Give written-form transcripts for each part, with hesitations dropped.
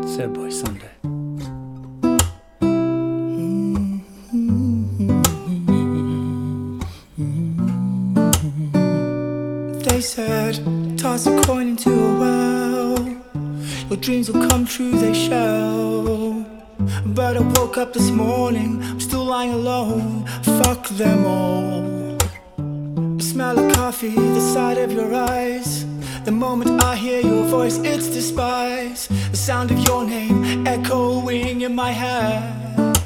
Sad Boy Sunday. They said, toss a coin into a well, your dreams will come true, they shall. But I woke up this morning, I'm still lying alone. Fuck them all. The smell of coffee, the sight of your eyes. The moment I hear your voice, it's despise. The sound of your name echoing in my head.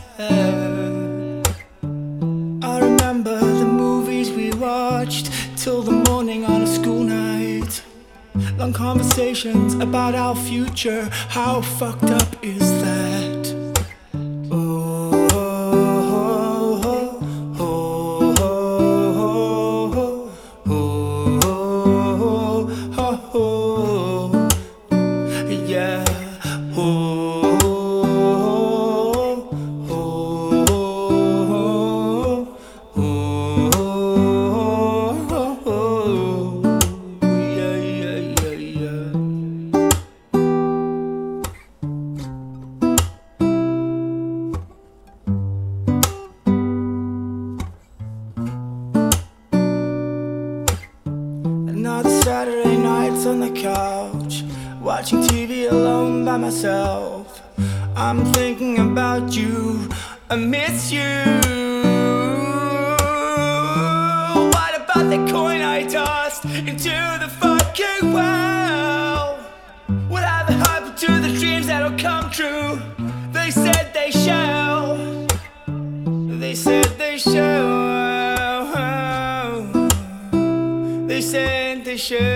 I remember the movies we watched till the morning on a school night. Long conversations about our future. How fucked up is that? Yeah. Another Saturday nights on the couch, watching TV alone by myself. I'm thinking about you, I miss you. What about the coin I tossed into the fucking well? What ever happened to the dreams that'll come true? They said they shall. They said they shall. They said they should.